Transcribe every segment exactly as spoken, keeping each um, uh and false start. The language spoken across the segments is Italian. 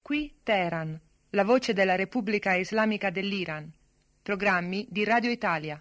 Qui Teheran, la voce della Repubblica Islamica dell'Iran. Programmi di Radio Italia.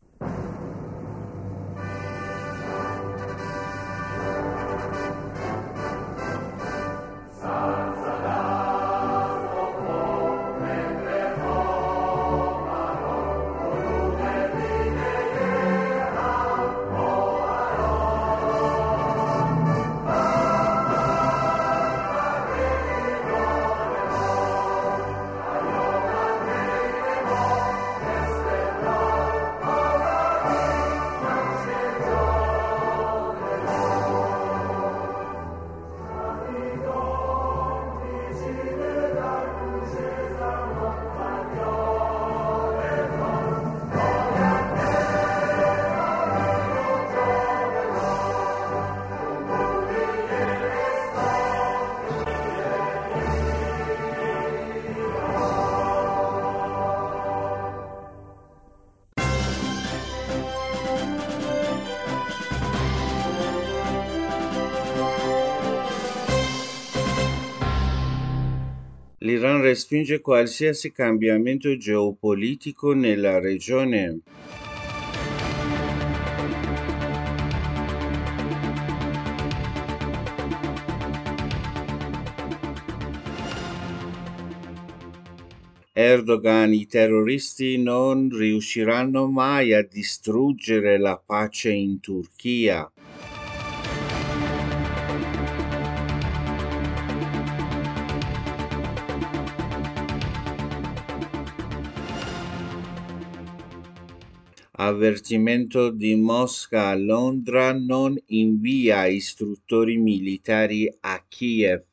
L'Iran respinge qualsiasi cambiamento geopolitico nella regione. Erdogan, i terroristi non riusciranno mai a distruggere la pace in Turchia. Avvertimento di Mosca a Londra: non invia istruttori militari a Kiev.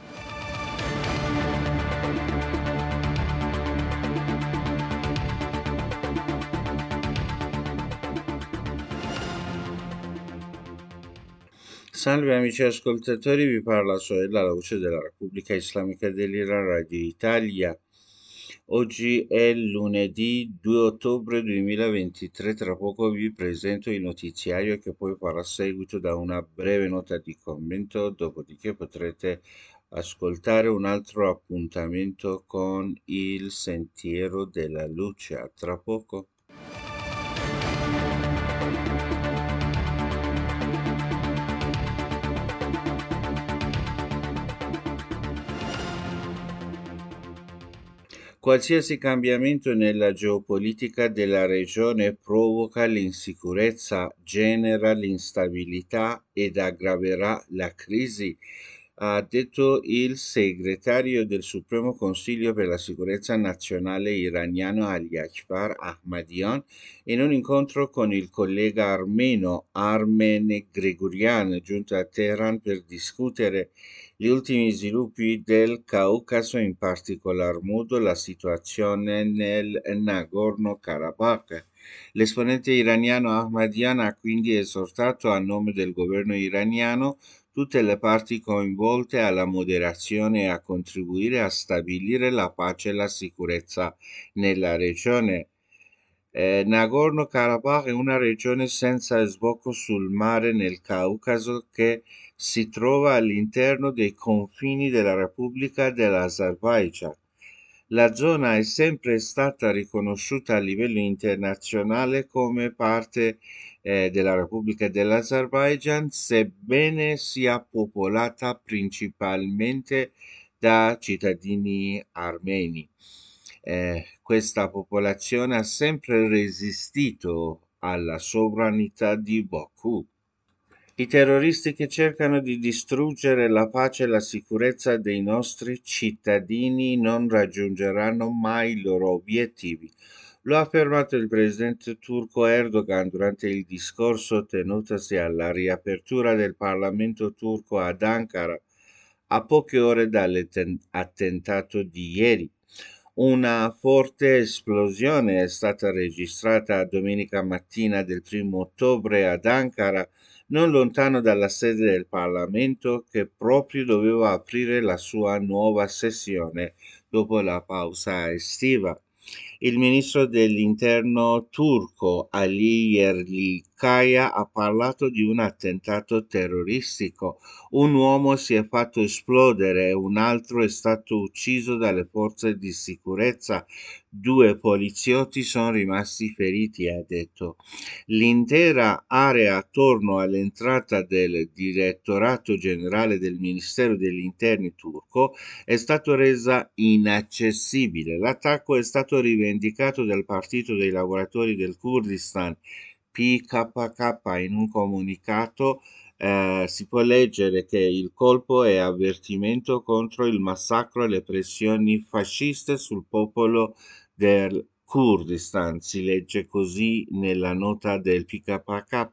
Salve amici ascoltatori, vi parla Soella, la voce della Repubblica Islamica dell'Iran, Radio Italia. Oggi è lunedì due ottobre duemilaventitré, tra poco vi presento il notiziario che poi farà seguito da una breve nota di commento, dopodiché potrete ascoltare un altro appuntamento con il Sentiero della Luce. A tra poco. Qualsiasi cambiamento nella geopolitica della regione provoca l'insicurezza, genera l'instabilità ed aggraverà la crisi, ha detto il segretario del Supremo Consiglio per la Sicurezza Nazionale iraniano Ali Akbar Ahmadian in un incontro con il collega armeno Armen Grigorian, giunto a Teheran per discutere gli ultimi sviluppi del Caucaso, in particolar modo la situazione nel Nagorno-Karabakh. L'esponente iraniano Ahmadian ha quindi esortato a nome del governo iraniano tutte le parti coinvolte alla moderazione e a contribuire a stabilire la pace e la sicurezza nella regione. Eh, Nagorno-Karabakh è una regione senza sbocco sul mare nel Caucaso che si trova all'interno dei confini della Repubblica dell'Azerbaigian. La zona è sempre stata riconosciuta a livello internazionale come parte eh, della Repubblica dell'Azerbaigian, sebbene sia popolata principalmente da cittadini armeni. Eh, questa popolazione ha sempre resistito alla sovranità di Baku. I terroristi che cercano di distruggere la pace e la sicurezza dei nostri cittadini non raggiungeranno mai i loro obiettivi. Lo ha affermato il presidente turco Erdogan durante il discorso tenutosi alla riapertura del Parlamento turco ad Ankara a poche ore dall'attentato di ieri. Una forte esplosione è stata registrata domenica mattina del primo ottobre ad Ankara, non lontano dalla sede del Parlamento, che proprio doveva aprire la sua nuova sessione dopo la pausa estiva. Il ministro dell'interno turco Ali Yerlikaya Turchia ha parlato di un attentato terroristico. Un uomo si è fatto esplodere e un altro è stato ucciso dalle forze di sicurezza. Due poliziotti sono rimasti feriti, ha detto. L'intera area attorno all'entrata del Direttorato Generale del Ministero degli Interni turco è stata resa inaccessibile. L'attacco è stato rivendicato dal Partito dei Lavoratori del Kurdistan, P K K. In un comunicato eh, si può leggere che il colpo è avvertimento contro il massacro e le pressioni fasciste sul popolo del Kurdistan. Si legge così nella nota del P K K.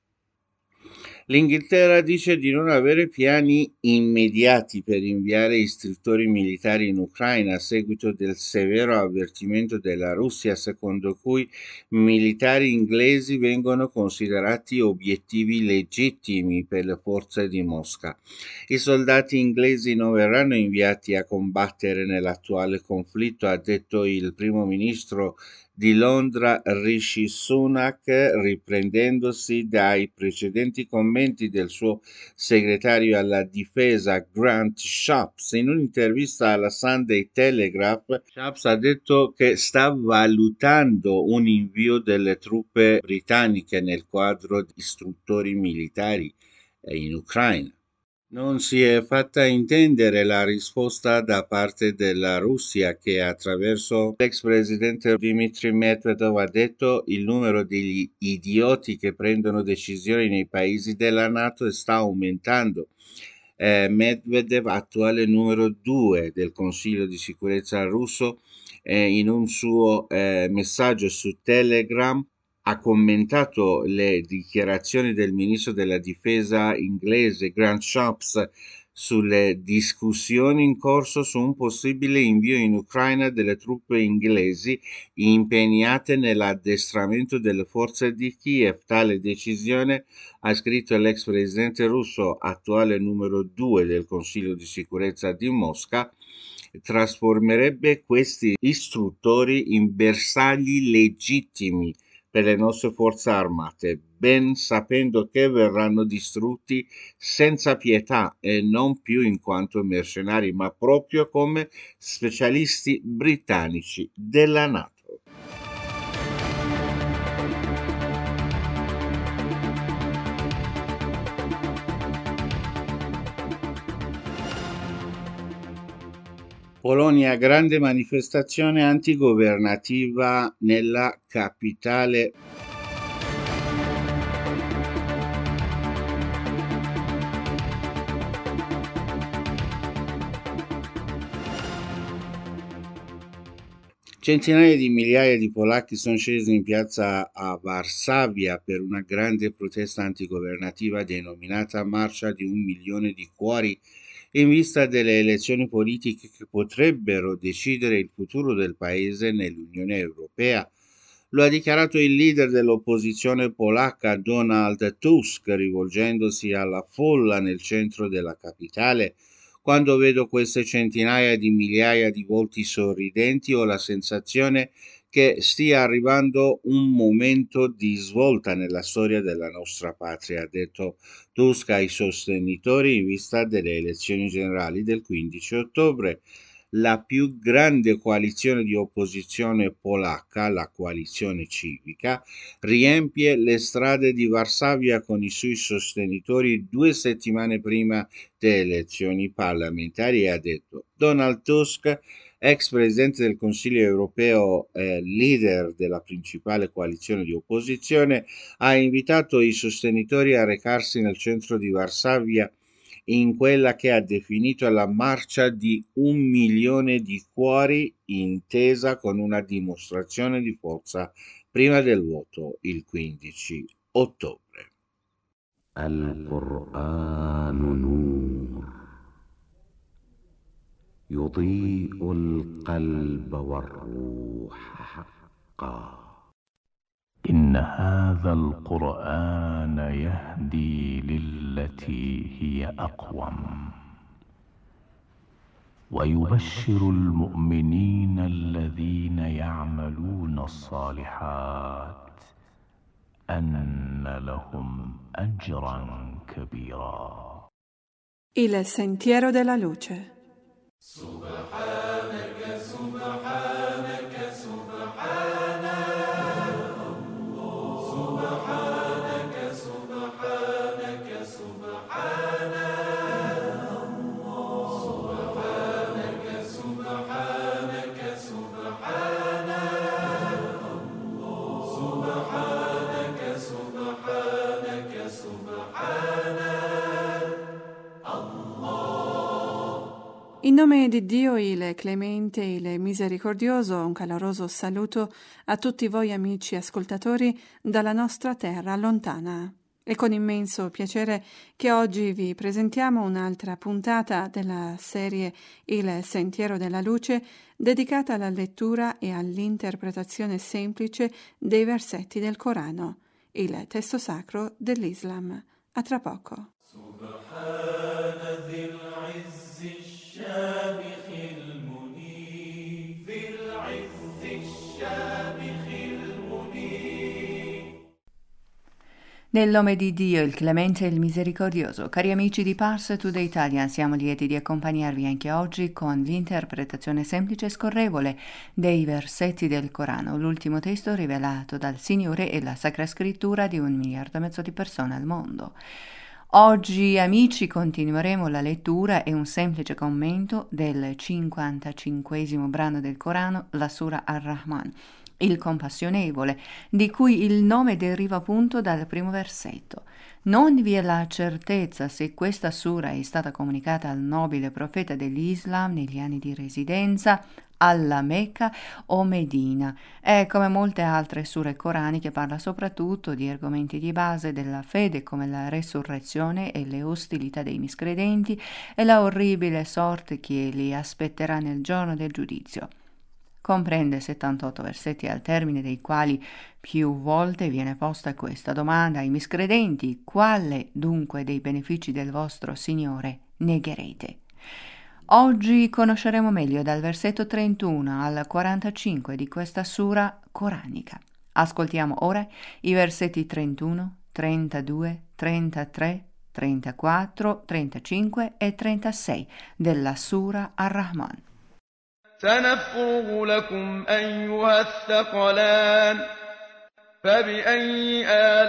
L'Inghilterra dice di non avere piani immediati per inviare istruttori militari in Ucraina a seguito del severo avvertimento della Russia, secondo cui militari inglesi vengono considerati obiettivi legittimi per le forze di Mosca. I soldati inglesi non verranno inviati a combattere nell'attuale conflitto, ha detto il primo ministro di Londra Rishi Sunak, riprendendosi dai precedenti commenti del suo segretario alla difesa Grant Shapps. In un'intervista alla Sunday Telegraph, Shapps ha detto che sta valutando un invio delle truppe britanniche nel quadro di istruttori militari in Ucraina. Non si è fatta intendere la risposta da parte della Russia, che attraverso l'ex presidente Dmitry Medvedev ha detto il numero degli idioti che prendono decisioni nei paesi della NATO sta aumentando. Eh, Medvedev, attuale numero due del Consiglio di sicurezza russo, eh, in un suo eh, messaggio su Telegram ha commentato le dichiarazioni del ministro della difesa inglese Grant Shapps sulle discussioni in corso su un possibile invio in Ucraina delle truppe inglesi impegnate nell'addestramento delle forze di Kiev. Tale decisione, ha scritto l'ex presidente russo, attuale numero due del Consiglio di sicurezza di Mosca, trasformerebbe questi istruttori in bersagli legittimi per le nostre forze armate, ben sapendo che verranno distrutti senza pietà e non più in quanto mercenari, ma proprio come specialisti britannici della NATO. Polonia, grande manifestazione antigovernativa nella capitale. Centinaia di migliaia di polacchi sono scesi in piazza a Varsavia per una grande protesta antigovernativa denominata Marcia di un milione di cuori, in vista delle elezioni politiche che potrebbero decidere il futuro del paese nell'Unione Europea. Lo ha dichiarato il leader dell'opposizione polacca Donald Tusk, rivolgendosi alla folla nel centro della capitale. Quando vedo queste centinaia di migliaia di volti sorridenti ho la sensazione che stia arrivando un momento di svolta nella storia della nostra patria, ha detto Tusk ai sostenitori in vista delle elezioni generali del quindici ottobre. La più grande coalizione di opposizione polacca, la Coalizione Civica, riempie le strade di Varsavia con i suoi sostenitori due settimane prima delle elezioni parlamentari e ha detto Donald Tusk, ex presidente del Consiglio europeo e leader della principale coalizione di opposizione, ha invitato i sostenitori a recarsi nel centro di Varsavia in quella che ha definito la marcia di un milione di cuori, intesa con una dimostrazione di forza prima del voto il quindici ottobre. القرآن نور يضيء القلب والروح حقا إن هذا القرآن يهدي للتي هي أقوم ويبشر المؤمنين الذين يعملون الصالحات أن لهم أجرا كبيرا. Il sentiero della luce. Subhanaka, Subhanaka, Subhanaka, Subhanaka, Subhanaka, Subhanaka, Subhanaka, Subhanaka, Subhanaka, Subhanaka, Subhanaka. In nome di Dio, il clemente e il misericordioso, un caloroso saluto a tutti voi amici ascoltatori dalla nostra terra lontana. È con immenso piacere che oggi vi presentiamo un'altra puntata della serie Il Sentiero della Luce, dedicata alla lettura e all'interpretazione semplice dei versetti del Corano, il testo sacro dell'Islam. A tra poco. Nel nome di Dio, il clemente e il misericordioso, cari amici di Parse Today Italian, siamo lieti di accompagnarvi anche oggi con l'interpretazione semplice e scorrevole dei versetti del Corano, l'ultimo testo rivelato dal Signore e la Sacra Scrittura di un miliardo e mezzo di persone al mondo. Oggi, amici, continueremo la lettura e un semplice commento del cinquantacinquesimo brano del Corano, la Sura Ar-Rahman, il compassionevole, di cui il nome deriva appunto dal primo versetto. Non vi è la certezza se questa sura è stata comunicata al nobile profeta dell'Islam negli anni di residenza alla Mecca o Medina, e come molte altre sure coraniche parla soprattutto di argomenti di base della fede come la resurrezione e le ostilità dei miscredenti e la orribile sorte che li aspetterà nel giorno del giudizio. Comprende settantotto versetti al termine dei quali più volte viene posta questa domanda ai miscredenti: quale dunque dei benefici del vostro Signore negherete? Oggi conosceremo meglio dal versetto trentuno al quarantacinque di questa sura coranica. Ascoltiamo ora i versetti trentuno, trentadue, trentatré, trentaquattro, trentacinque e trentasei della sura Ar-Rahman. سنفرغ لكم أيها الثقلان فبأي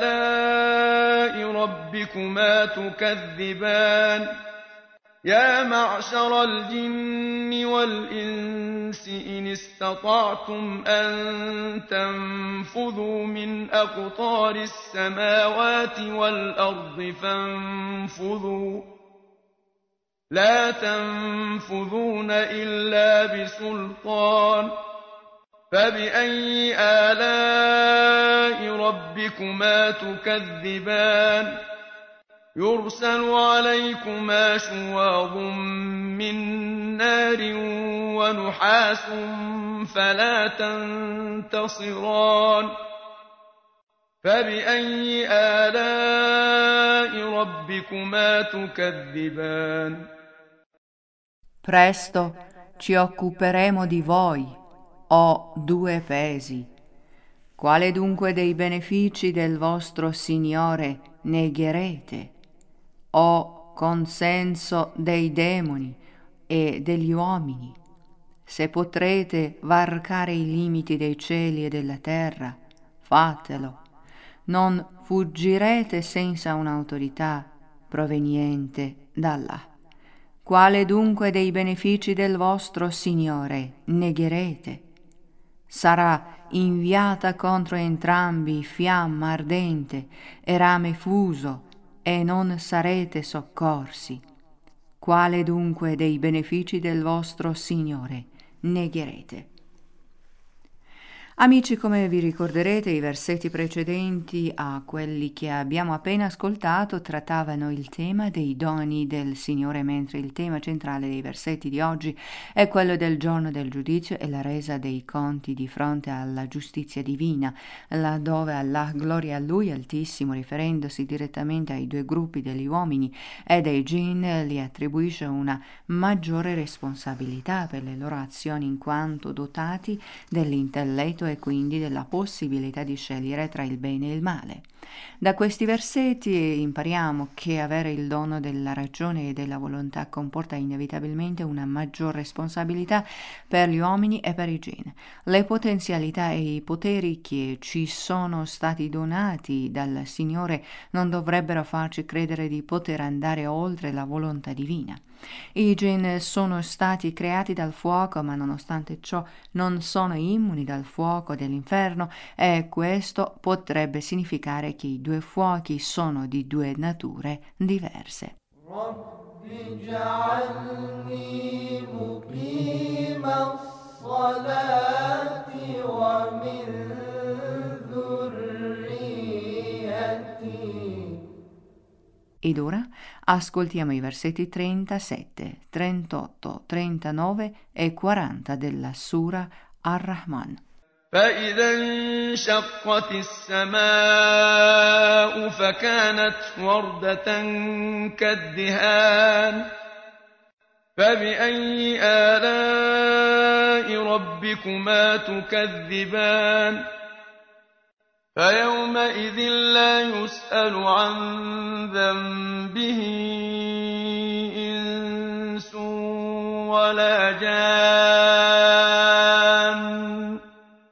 آلاء ربكما تكذبان يا معشر الجن والإنس إن استطعتم أن تنفذوا من أقطار السماوات والأرض فانفذوا لا تنفذون إلا بسلطان فبأي آلاء ربكما تكذبان يرسل عليكما شواظ من نار ونحاس فلا تنتصران فبأي آلاء ربكما تكذبان Presto ci occuperemo di voi, o due pesi. Quale dunque dei benefici del vostro Signore negherete, o consenso dei demoni e degli uomini? Se potrete varcare i limiti dei cieli e della terra, fatelo. Non fuggirete senza un'autorità proveniente da Allah. Quale dunque dei benefici del vostro Signore negherete? Sarà inviata contro entrambi fiamma ardente e rame fuso, e non sarete soccorsi. Quale dunque dei benefici del vostro Signore negherete? Amici, come vi ricorderete, i versetti precedenti a quelli che abbiamo appena ascoltato trattavano il tema dei doni del Signore, mentre il tema centrale dei versetti di oggi è quello del giorno del giudizio e la resa dei conti di fronte alla giustizia divina, laddove Allah, gloria a Lui Altissimo, riferendosi direttamente ai due gruppi degli uomini e dei jinn, gli attribuisce una maggiore responsabilità per le loro azioni in quanto dotati dell'intelletto e quindi della possibilità di scegliere tra il bene e il male. Da questi versetti impariamo che avere il dono della ragione e della volontà comporta inevitabilmente una maggior responsabilità per gli uomini e per i geni. Le potenzialità e i poteri che ci sono stati donati dal Signore non dovrebbero farci credere di poter andare oltre la volontà divina. I gen sono stati creati dal fuoco, ma nonostante ciò non sono immuni dal fuoco dell'inferno, e questo potrebbe significare che i due fuochi sono di due nature diverse. Ed ora ascoltiamo i versetti trentasette, trentotto, trentanove e quaranta della Sura Ar-Rahman. فإذا انشقت السماء فكانت وردة كالدهان فبأي آلاء ربكما تكذبان فيومئذ لا يسأل عن ذنبه إنس ولا جان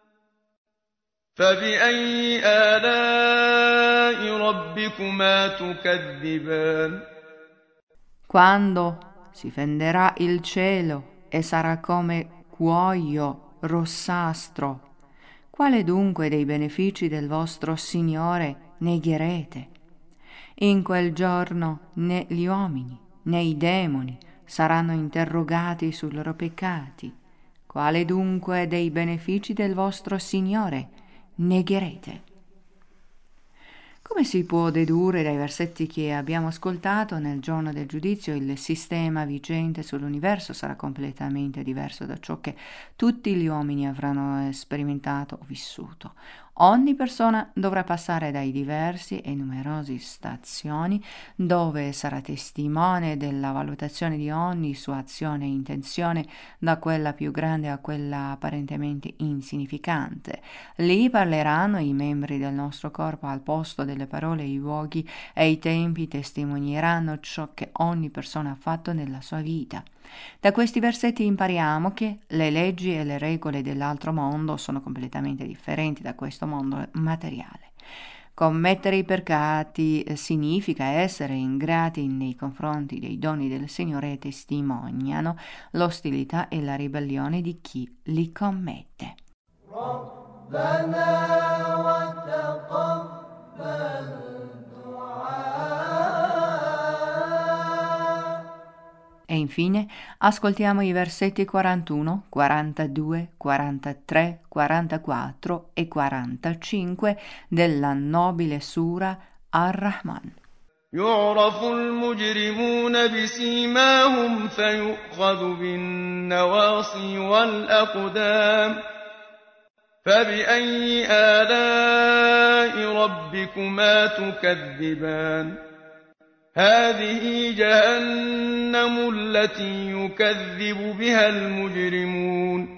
فبأي آلاء ربكما تكذبان. Quando si fenderà il cielo e sarà come cuoio rossastro, quale dunque dei benefici del vostro Signore negherete? In quel giorno né gli uomini né i demoni saranno interrogati sui loro peccati. Quale dunque dei benefici del vostro Signore negherete? Come si può dedurre dai versetti che abbiamo ascoltato, nel giorno del giudizio il sistema vigente sull'universo sarà completamente diverso da ciò che tutti gli uomini avranno sperimentato o vissuto. Ogni persona dovrà passare dai diversi e numerosi stazioni dove sarà testimone della valutazione di ogni sua azione e intenzione, da quella più grande a quella apparentemente insignificante. Lì parleranno i membri del nostro corpo al posto delle parole, i luoghi e i tempi testimonieranno ciò che ogni persona ha fatto nella sua vita. Da questi versetti impariamo che le leggi e le regole dell'altro mondo sono completamente differenti da questo mondo materiale. Commettere i peccati significa essere ingrati nei confronti dei doni del Signore e testimoniano l'ostilità e la ribellione di chi li commette. E infine ascoltiamo i versetti quarantuno, quarantadue, quarantatré, quarantaquattro e quarantacinque della nobile Sura Ar-Rahman. يعرف المجرمون بسيماهم فيؤخذ بالنواصي والأقدام فبأي آلاء ربكما تكذبان هذه جهنم التي يكذب بها المجرمون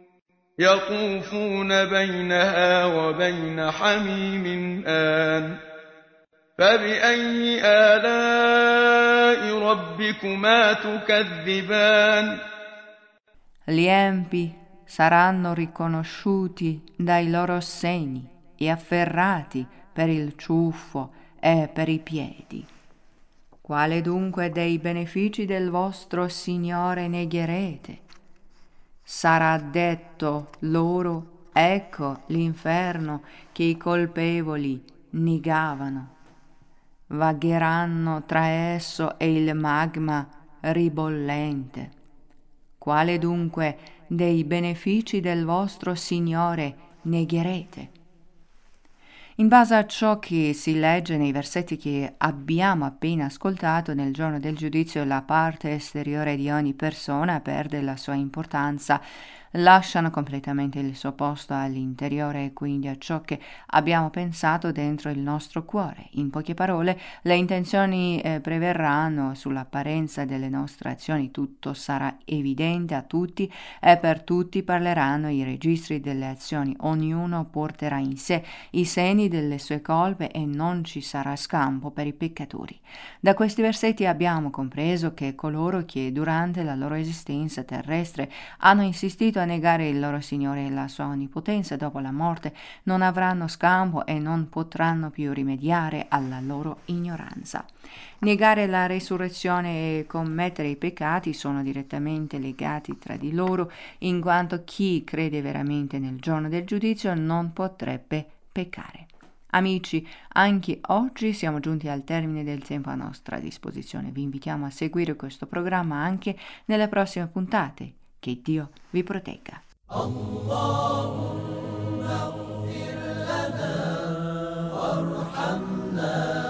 يطوفون بينها وبين حميم آن فبأي آلاء ربكما تكذبان. Gli empi saranno riconosciuti dai loro segni e afferrati per il ciuffo e per i piedi. Quale dunque dei benefici del vostro Signore negherete? Sarà detto loro, ecco l'inferno che i colpevoli negavano. Vagheranno tra esso e il magma ribollente. Quale dunque dei benefici del vostro Signore negherete? In base a ciò che si legge nei versetti che abbiamo appena ascoltato, nel giorno del giudizio la parte esteriore di ogni persona perde la sua importanza, lasciano completamente il suo posto all'interiore e quindi a ciò che abbiamo pensato dentro il nostro cuore. In poche parole, le intenzioni eh, preverranno sull'apparenza delle nostre azioni, tutto sarà evidente a tutti e per tutti parleranno i registri delle azioni, ognuno porterà in sé i segni delle sue colpe e non ci sarà scampo per i peccatori. Da questi versetti abbiamo compreso che coloro che durante la loro esistenza terrestre hanno insistito a negare il loro Signore e la sua onnipotenza dopo la morte non avranno scampo e non potranno più rimediare alla loro ignoranza. Negare la resurrezione e commettere i peccati sono direttamente legati tra di loro, in quanto chi crede veramente nel giorno del giudizio non potrebbe peccare. Amici, anche oggi siamo giunti al termine del tempo a nostra disposizione. Vi invitiamo a seguire questo programma anche nelle prossime puntate. Che Dio vi protegga. Allahumma ighfir lana warhamna